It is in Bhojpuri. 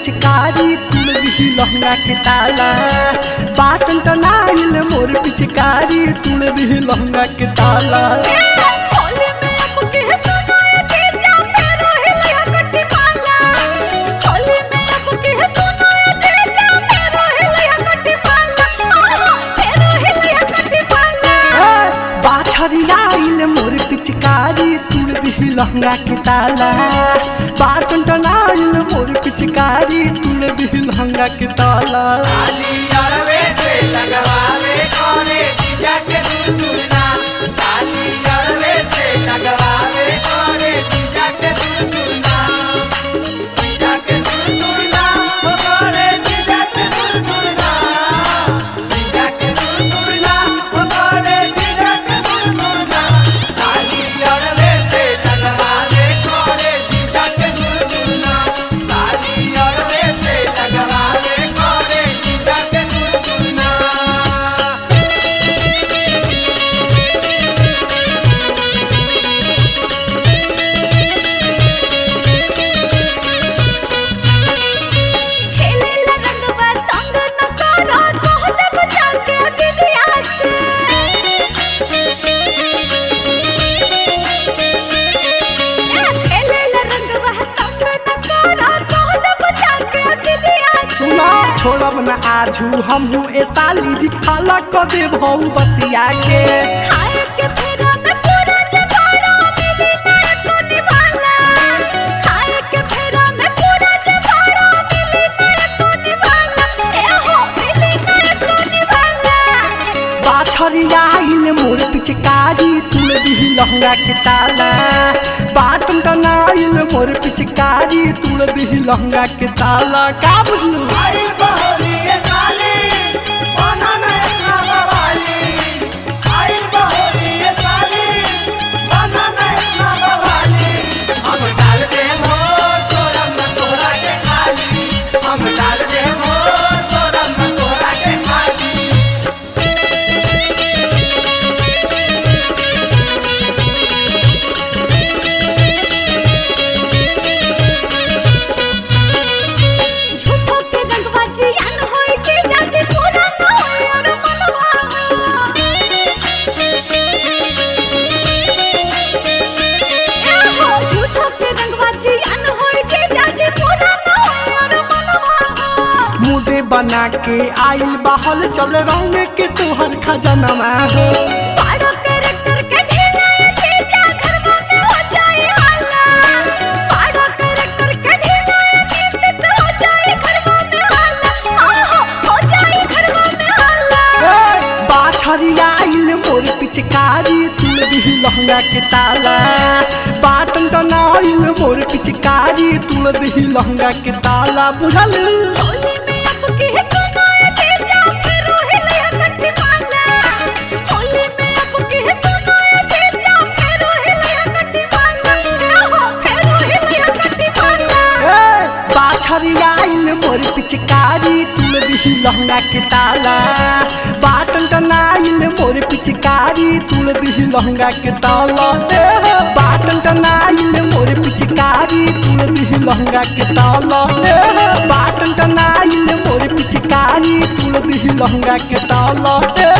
पिचकारी तुल दिही लहंगा के ताला बाटन टनाइल मोर पिचकारी तुल दिही लहंगा के ताला होली में अब के सुनाए जीजा फेरो हिलिया कट्टी माला होली में अब के सुनाए जीजा फेरो हिलिया कट्टी माला फेरो हिलिया कट्टी माला बाछरियाइल मोर पिचकारी तुल दिही लहंगा के ताला बाटन टनाइल मोर पिचकारी तुल दिही लहंगा के ताला साली अरवे से लगवावे करे जीजा के दुलना साली अरवे से लगवावे करे जीजा के दुलना जीजा के दुलना हो करे जीजा के दुलना जीजा के दुलना हो करे जीजा के दुलना साली अरवे से लगवावे करे जीजा के दुलना साली अरवे से लगवावे करे जीजा के दुलना खेले ला रंगवा तंग न करो बहुत बचा के दिदिया से खेले ला रंगवा तंग न करो बहुत बचा के दिदिया से सुना छोड़ब न आजू हमहू ए साली जी खाला क दे भौ बतिया के खाए के फेरा में पूरा जबाड़ा मिली ना तो निभाला खाए के फेरा में पूरा जबाड़ा मिली ना तो निभाला ए हो मिली ना तो निभाला बाछरियाइल मोर पिचकारी तुल दिही लहंगा के ताला बाटन टनाइल मोर पिचकारी तुल दिही लहंगा के ताला का बुझलू आई बहोरी ये साली बना नैना बवाली आई बहोरी ये साली बना नैना बवाली हम डाल दे हो तोरा न तोरा के खाली हम डाल दे हो तोरा न तोरा के खाली झूठो के रंगवा जियान होई जे जाजे पूरा न होई और मनवा ए हो झूठो के रंगवा जियान होई जे जाजे पूरा न होई और मनवा मुझे बना के आइल बहल चल रंग के तोहर खजनवा हो पाड़ो कैरेक्टर के ढीला जे जा घरवा में हो जाए हाला पाड़ो कैरेक्टर के ढीला नींद से हो जाए घरवा में हाला हो जाए घरवा में हाला बाछरियाइल मोर पिचकारी तुल दिही लहंगा के ताला बाटन टनाइल मोर पिचकारी तुल दिही लहंगा के ताला बुझल होली में अब के सुनाए जे जा फेरो हिलिया कट्टी माला होली में अब के सुनाए जे जा फेरो हिलिया कट्टी माला हो फेरो हिलिया कट्टी माला बाछरियाइल मोर पिचकारी तुल दिही लहंगा के ताला बाटन टनाइल मोर पिचकारी तुल दिही लहंगा के ताला बाटन टनाइल मोर पिचकारी तुल दिही लहंगा के ताला बाटन टनाइल मोर पिचकारी तुल दिही लहंगा के ताला